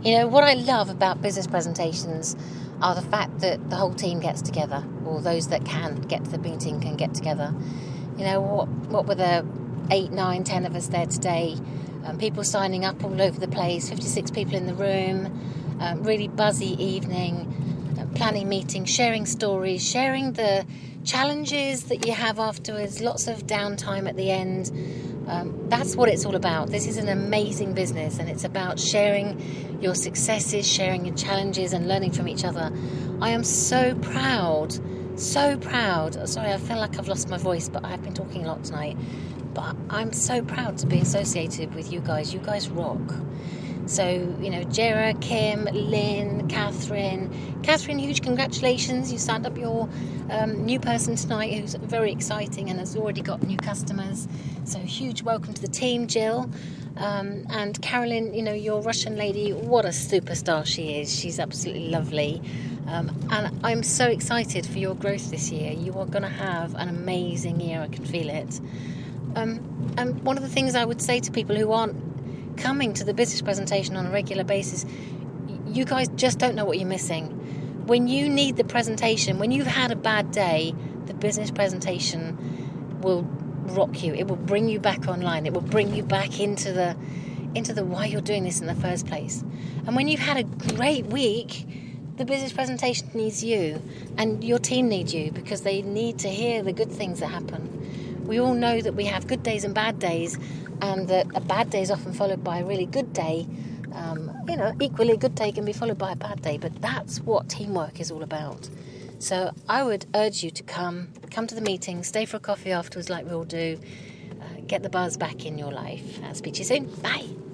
You know, what I love about business presentations are the fact that the whole team gets together, or those that can get to the meeting can get together. You know, what were there 8, 9, 10 of us there today? People signing up all over the place, 56 people in the room, really buzzy evening, planning meetings, sharing stories, sharing the challenges that you have afterwards, lots of downtime at the end. That's what it's all about. This is an amazing business, and it's about sharing your successes, sharing your challenges, and learning from each other. I am so proud. Sorry, I feel like I've lost my voice, but I've been talking a lot tonight. But I'm so proud to be associated with you guys. You guys rock. So, you know, Jera, Kim, Lynn, Catherine, huge congratulations. You signed up your new person tonight who's very exciting and has already got new customers. So huge welcome to the team, Jill. And Carolyn, you know, your Russian lady, what a superstar she is. She's absolutely lovely. And I'm so excited for your growth this year. You are going to have an amazing year. I can feel it. And one of the things I would say to people who aren't coming to the business presentation on a regular basis, you guys just don't know what you're missing. When you need the presentation, when you've had a bad day, the business presentation will rock you. It will bring you back online. It will bring you back into the why you're doing this in the first place. And when you've had a great week, the business presentation needs you, and your team needs you, because they need to hear the good things that happen. We all know that we have good days and bad days, and that a bad day is often followed by a really good day. You know, equally a good day can be followed by a bad day, but that's what teamwork is all about. So I would urge you to come to the meeting, stay for a coffee afterwards like we all do, get the buzz back in your life. I'll speak to you soon. Bye.